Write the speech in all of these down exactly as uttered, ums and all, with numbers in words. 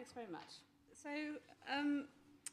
thanks very much. So, um,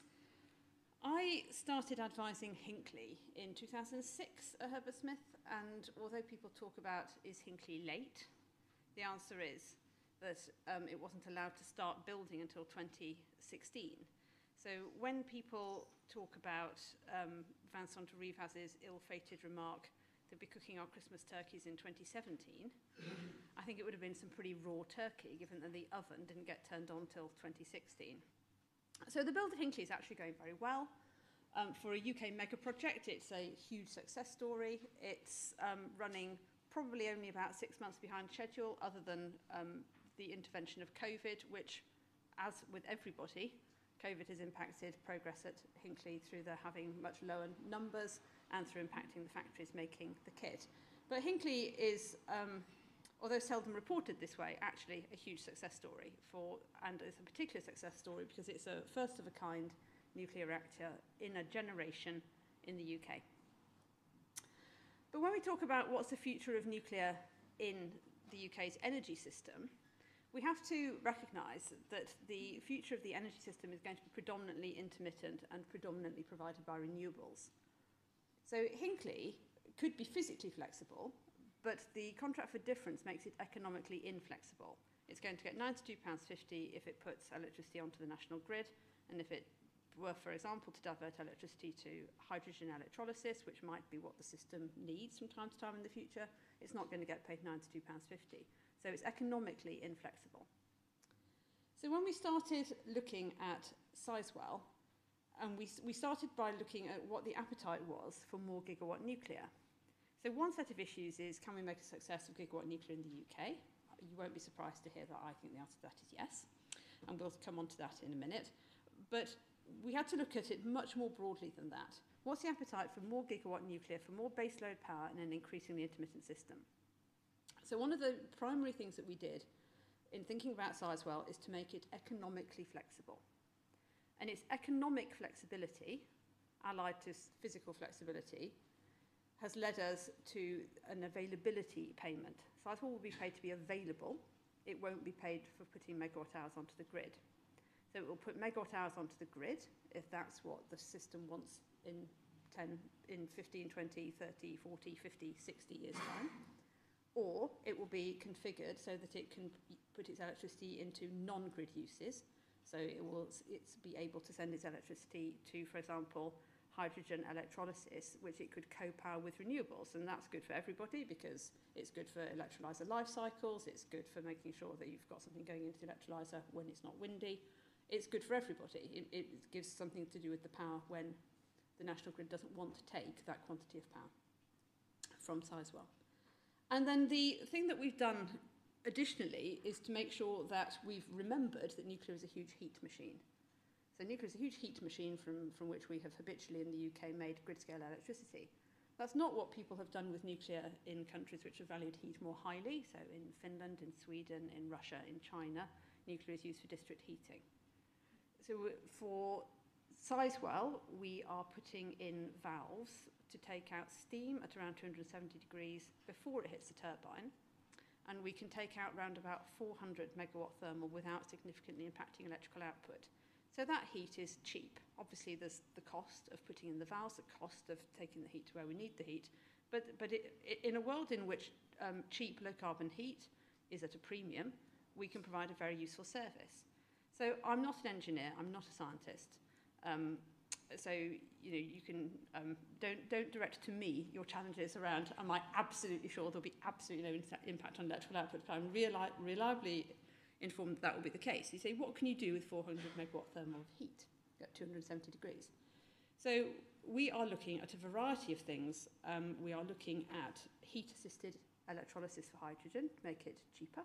I started advising Hinckley in two thousand six at Herbert Smith, and although people talk about is Hinckley late, the answer is that um, it wasn't allowed to start building until twenty sixteen. So when people talk about um, Vincent de Rivaz's ill-fated remark, they'll be cooking our Christmas turkeys in twenty seventeen, I think it would have been some pretty raw turkey, given that the oven didn't get turned on till twenty sixteen. So the build at Hinckley is actually going very well. Um, for a U K mega project, it's a huge success story. It's um, running probably only about six months behind schedule, other than um, the intervention of COVID, which, as with everybody, COVID has impacted progress at Hinckley through their having much lower numbers and through impacting the factories making the kit. But Hinckley is, um, although seldom reported this way, actually a huge success story for, and it's a particular success story because it's a first of a kind nuclear reactor in a generation in the U K. But when we talk about what's the future of nuclear in the U K's energy system, we have to recognise that the future of the energy system is going to be predominantly intermittent and predominantly provided by renewables. So Hinckley could be physically flexible, but the contract for difference makes it economically inflexible. It's going to get ninety-two pounds fifty if it puts electricity onto the national grid, and if it were, for example, to divert electricity to hydrogen electrolysis, which might be what the system needs from time to time in the future, it's not going to get paid ninety-two pounds fifty. So it's economically inflexible. So when we started looking at Sizewell, and we, we started by looking at what the appetite was for more gigawatt nuclear. So one set of issues is, can we make a success of gigawatt nuclear in the U K? You won't be surprised to hear that I think the answer to that is yes. And we'll come on to that in a minute. But we had to look at it much more broadly than that. What's the appetite for more gigawatt nuclear, for more baseload power in an increasingly intermittent system? So one of the primary things that we did in thinking about Sizewell is to make it economically flexible. And its economic flexibility, allied to physical flexibility, has led us to an availability payment. Sizewell will be paid to be available. It won't be paid for putting megawatt hours onto the grid. So it will put megawatt hours onto the grid if that's what the system wants in ten, in fifteen, twenty, thirty, forty, fifty, sixty years' time. Or it will be configured so that it can put its electricity into non-grid uses. So it will it's be able to send its electricity to, for example, hydrogen electrolysis, which it could co-power with renewables. And that's good for everybody because it's good for electrolyser life cycles. It's good for making sure that you've got something going into the electrolyser when it's not windy. It's good for everybody. It, it gives something to do with the power when the national grid doesn't want to take that quantity of power from Sizewell. And then the thing that we've done additionally is to make sure that we've remembered that nuclear is a huge heat machine. So nuclear is a huge heat machine from, from which we have habitually in the U K made grid-scale electricity. That's not what people have done with nuclear in countries which have valued heat more highly. So in Finland, in Sweden, in Russia, in China, nuclear is used for district heating. So for Sizewell, we are putting in valves to take out steam at around two hundred seventy degrees before it hits the turbine. And we can take out around about four hundred megawatt thermal without significantly impacting electrical output. So that heat is cheap. Obviously, there's the cost of putting in the valves, the cost of taking the heat to where we need the heat. But, but it, it, in a world in which um, cheap, low-carbon heat is at a premium, we can provide a very useful service. So I'm not an engineer, I'm not a scientist. Um, so, you know, you can, um, don't, don't direct to me your challenges around, am I absolutely sure there'll be absolutely no impact on electrical output, but I'm reali reliably informed that that will be the case. You say, what can you do with four hundred megawatt thermal heat at two hundred seventy degrees? So we are looking at a variety of things. Um, we are looking at heat-assisted electrolysis for hydrogen to make it cheaper.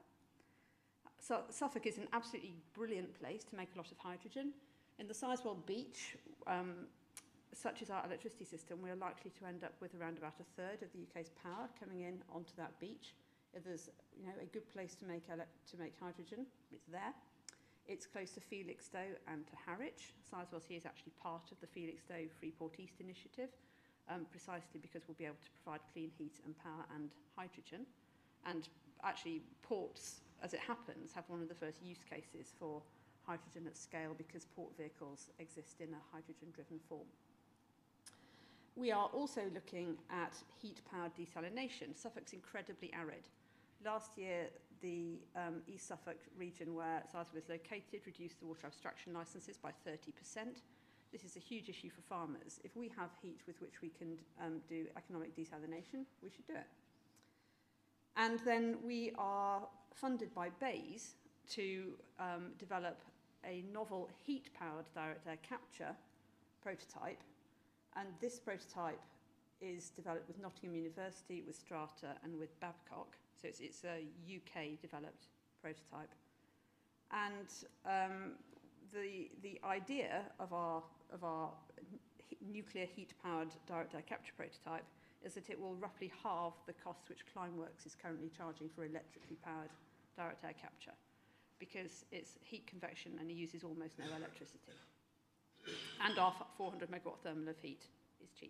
So Suffolk is an absolutely brilliant place to make a lot of hydrogen. In the Sizewell beach, um, such as our electricity system, we're likely to end up with around about a third of the U K's power coming in onto that beach. If there's, you know, a good place to make to make hydrogen, it's there. It's close to Felixstowe and to Harwich. Sizewell C is actually part of the Felixstowe Freeport East initiative, um, precisely because we'll be able to provide clean heat and power and hydrogen. And actually, ports, as it happens, have one of the first use cases for hydrogen at scale because port vehicles exist in a hydrogen-driven form. We are also looking at heat-powered desalination. Suffolk's incredibly arid. Last year, the um, East Suffolk region where Sizewell is located reduced the water abstraction licences by thirty percent. This is a huge issue for farmers. If we have heat with which we can um, do economic desalination, we should do it. And then we are funded by BEIS to um, develop a novel heat-powered direct air capture prototype. And this prototype is developed with Nottingham University, with Strata, and with Babcock. So it's, it's a U K-developed prototype. And um, the, the idea of our, of our he nuclear heat-powered direct air capture prototype is that it will roughly halve the cost which Climeworks is currently charging for electrically powered direct air capture, because it's heat convection and it uses almost no electricity. And our four hundred megawatt thermal of heat is cheap.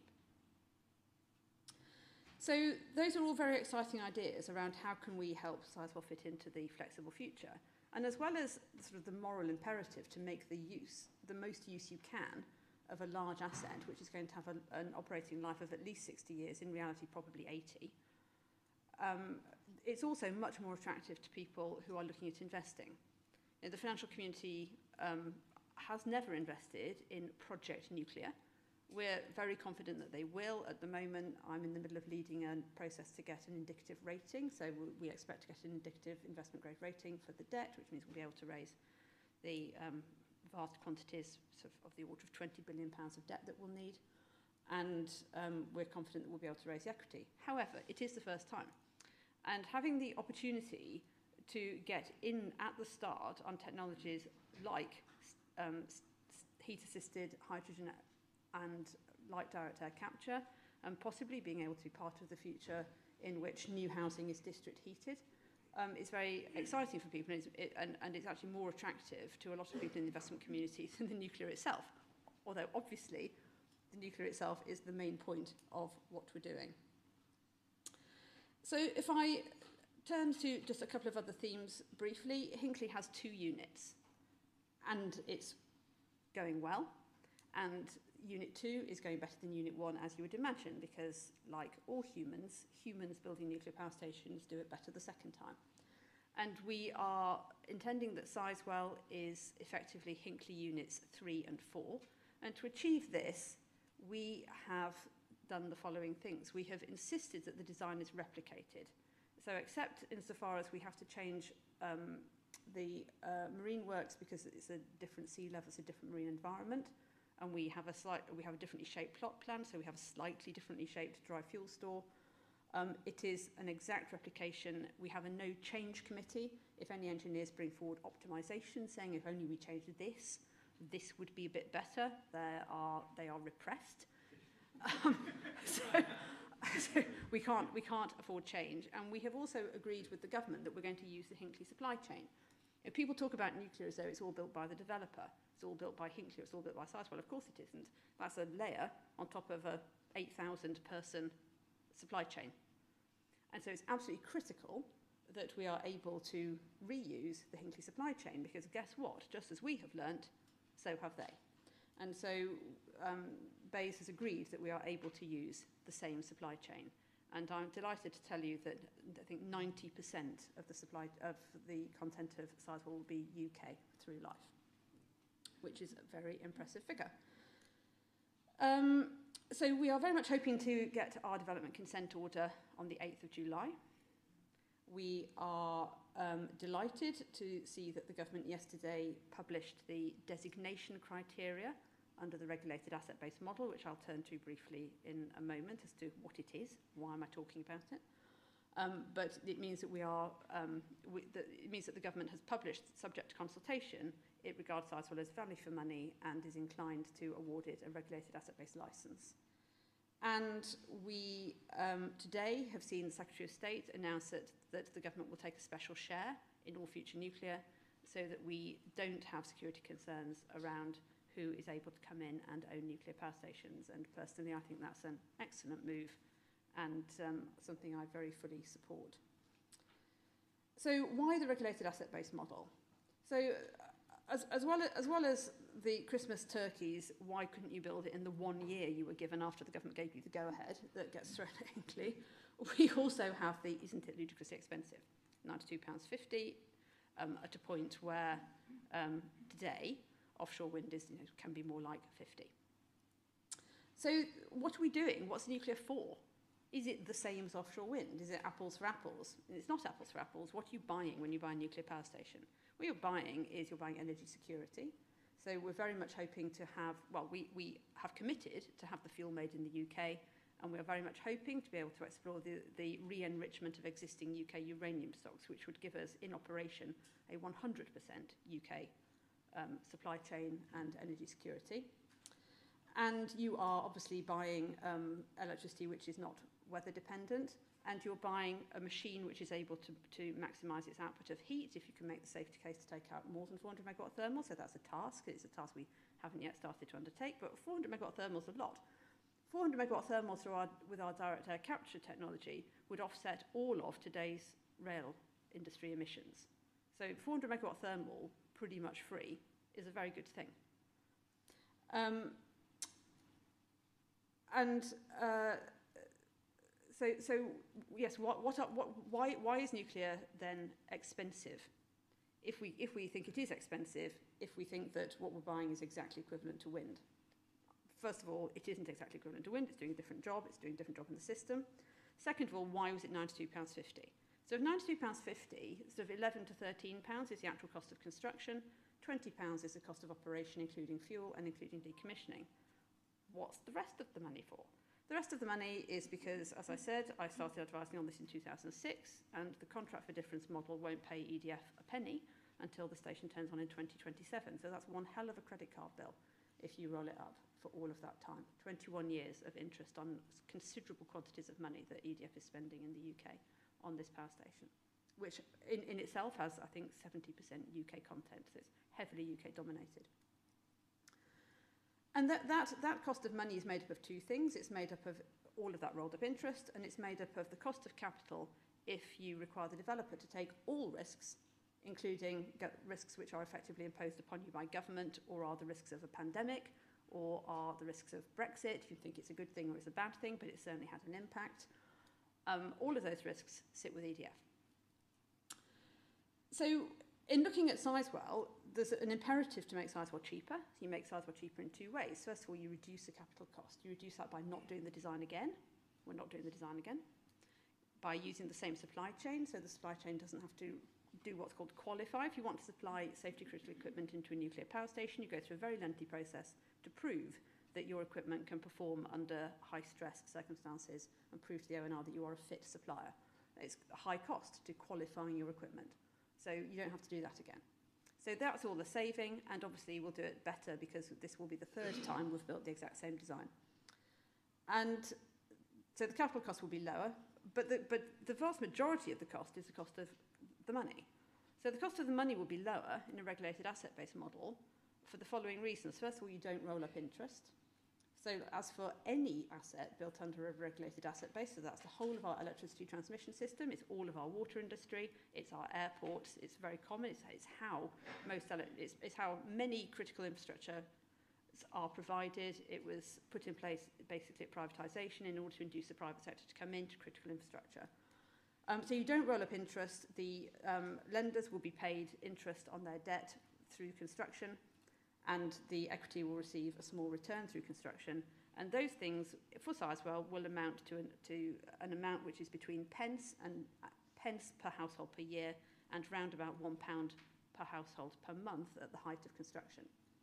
So those are all very exciting ideas around how can we help Sizewell fit into the flexible future. And as well as sort of the moral imperative to make the use, the most use you can of a large asset, which is going to have a, an operating life of at least sixty years, in reality probably eighty, um, it's also much more attractive to people who are looking at investing. You know, the financial community um, has never invested in project nuclear. We're very confident that they will. At the moment, I'm in the middle of leading a process to get an indicative rating, so we expect to get an indicative investment grade rating for the debt, which means we'll be able to raise the um, vast quantities sort of, of the order of twenty billion pounds of debt that we'll need, and um, we're confident that we'll be able to raise the equity. However, it is the first time, and having the opportunity to get in at the start on technologies like um, heat-assisted hydrogen and light direct air capture, and possibly being able to be part of the future in which new housing is district heated, um, is very exciting for people, and it's, it, and, and it's actually more attractive to a lot of people in the investment community than the nuclear itself. Although obviously the nuclear itself is the main point of what we're doing. So if I turn to just a couple of other themes briefly, Hinkley has two units, and it's going well, and Unit two is going better than Unit one, as you would imagine, because like all humans, humans building nuclear power stations do it better the second time. And we are intending that Sizewell is effectively Hinkley Units three and four. And to achieve this, we have done the following things. We have insisted that the design is replicated. So except insofar as we have to change um, the uh, marine works because it's a different sea level, it's a different marine environment, and we have a slight, we have a differently shaped plot plan, so we have a slightly differently shaped dry fuel store. Um, it is an exact replication. We have a no change committee. If any engineers bring forward optimization, saying if only we changed this, this would be a bit better, they are, they are repressed. Um, so, so we can't, we can't afford change. And we have also agreed with the government that we're going to use the Hinkley supply chain. If people talk about nuclear as though it's all built by the developer, it's all built by Hinkley, it's all built by Sizewell, of course it isn't. That's a layer on top of a eight thousand person supply chain. And so it's absolutely critical that we are able to reuse the Hinkley supply chain, because guess what? Just as we have learnt, so have they. And so um, BEIS has agreed that we are able to use the same supply chain. And I'm delighted to tell you that I think ninety percent of the supply of the content of Sizewell will be U K through life, which is a very impressive figure. Um, so we are very much hoping to get our development consent order on the eighth of July. We are um, delighted to see that the government yesterday published the designation criteria under the regulated asset-based model, which I'll turn to briefly in a moment as to what it is, why am I talking about it. Um, but it means that we are, um, we, that it means that the government has published, subject to consultation, it regards Sizewell as value for money and is inclined to award it a regulated asset-based licence. And we um, today have seen the Secretary of State announce that, that the government will take a special share in all future nuclear, so that we don't have security concerns around who is able to come in and own nuclear power stations. And personally, I think that's an excellent move and um, something I very fully support. So why the regulated asset-based model? So as, as, well as, as well as the Christmas turkeys, why couldn't you build it in the one year you were given after the government gave you the go-ahead that gets thrown at Hinkley? We also have the, isn't it ludicrously expensive, ninety-two pounds fifty, um, at a point where um, today offshore wind is, you know, can be more like fifty. So what are we doing? What's nuclear for? Is it the same as offshore wind? Is it apples for apples? It's not apples for apples. What are you buying when you buy a nuclear power station? What you're buying is you're buying energy security. So we're very much hoping to have, well, we, we have committed to have the fuel made in the U K, and we're very much hoping to be able to explore the, the re-enrichment of existing U K uranium stocks, which would give us, in operation, a one hundred percent U K um, supply chain and energy security. And you are obviously buying um, electricity which is not weather dependent, and you're buying a machine which is able to, to maximise its output of heat if you can make the safety case to take out more than four hundred megawatt thermal. So that's a task. It's a task we haven't yet started to undertake, but four hundred megawatt thermal is a lot. four hundred megawatt thermal through our, with our direct air capture technology would offset all of today's rail industry emissions. So four hundred megawatt thermal, pretty much free, is a very good thing. Um, and uh, so, so yes, what, what, are, what, why, why is nuclear then expensive? If we, if we think it is expensive, if we think that what we're buying is exactly equivalent to wind. First of all, it isn't exactly equivalent to wind. It's doing a different job. It's doing a different job in the system. Second of all, why was it ninety-two pounds fifty? So if ninety-two pounds fifty, sort of eleven to thirteen pounds is the actual cost of construction, twenty pounds is the cost of operation, including fuel and including decommissioning. What's the rest of the money for? The rest of the money is because, as I said, I started advising on this in two thousand six, and the contract for difference model won't pay E D F a penny until the station turns on in twenty twenty-seven. So that's one hell of a credit card bill if you roll it up for all of that time. twenty-one years of interest on considerable quantities of money that E D F is spending in the U K on this power station, which in, in itself has, I think, seventy percent U K content, so it's heavily U K dominated. And that, that, that cost of money is made up of two things. It's made up of all of that rolled up interest, and it's made up of the cost of capital if you require the developer to take all risks, including risks which are effectively imposed upon you by government, or are the risks of a pandemic, or are the risks of Brexit. You think it's a good thing or it's a bad thing, but it certainly had an impact. Um, all of those risks sit with E D F. So in looking at Sizewell, there's an imperative to make Sizewell cheaper. So you make Sizewell cheaper in two ways. First of all, you reduce the capital cost. You reduce that by not doing the design again. We're not doing the design again. By using the same supply chain, so the supply chain doesn't have to do what's called qualify. If you want to supply safety critical equipment into a nuclear power station, you go through a very lengthy process to prove that your equipment can perform under high stress circumstances and prove to the O N R that you are a fit supplier. It's a high cost to qualifying your equipment. So you don't have to do that again. So that's all the saving, and obviously we'll do it better because this will be the third time we've built the exact same design. And so the capital cost will be lower, but the, but the vast majority of the cost is the cost of the money. So the cost of the money will be lower in a regulated asset-based model for the following reasons. First of all, you don't roll up interest. So as for any asset built under a regulated asset base, so that's the whole of our electricity transmission system, it's all of our water industry, it's our airports, it's very common, it's, it's how most, it's, it's how many critical infrastructure are provided. It was put in place basically at privatisation in order to induce the private sector to come into critical infrastructure. Um, so you don't roll up interest. The um, lenders will be paid interest on their debt through construction, and the equity will receive a small return through construction. And those things, for Sizewell, will amount to an, to an amount which is between pence and uh, pence per household per year, and round about one pound per household per month at the height of construction.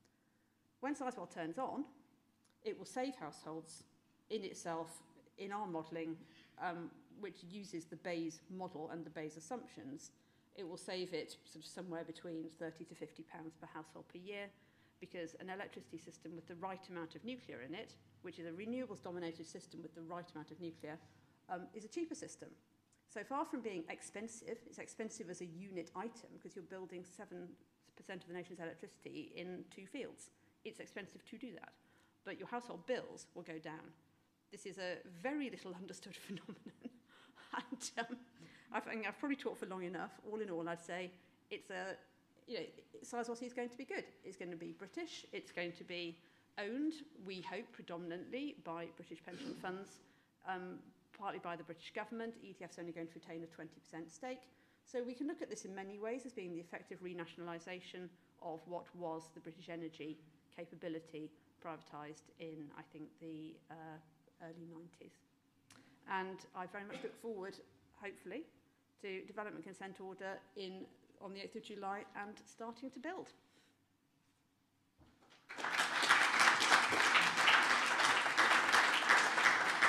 When Sizewell turns on, it will save households in itself, in our modelling, um, which uses the Bayes model and the Bayes assumptions. It will save it sort of somewhere between thirty to fifty pounds per household per year, because an electricity system with the right amount of nuclear in it, which is a renewables-dominated system with the right amount of nuclear, um, is a cheaper system. So far from being expensive, it's expensive as a unit item because you're building seven percent of the nation's electricity in two fields. It's expensive to do that, but your household bills will go down. This is a very little understood phenomenon. and um, I've, I've probably talked for long enough. All in all, I'd say it's a you know, Sizewell C is going to be good. It's going to be British. It's going to be owned, we hope, predominantly by British pension funds, um, partly by the British government. E D F's only going to retain a twenty percent stake. So we can look at this in many ways as being the effective renationalisation of what was the British energy capability privatised in, I think, the uh, early nineties. And I very much look forward, hopefully, to development consent order in on the eighth of July and starting to build.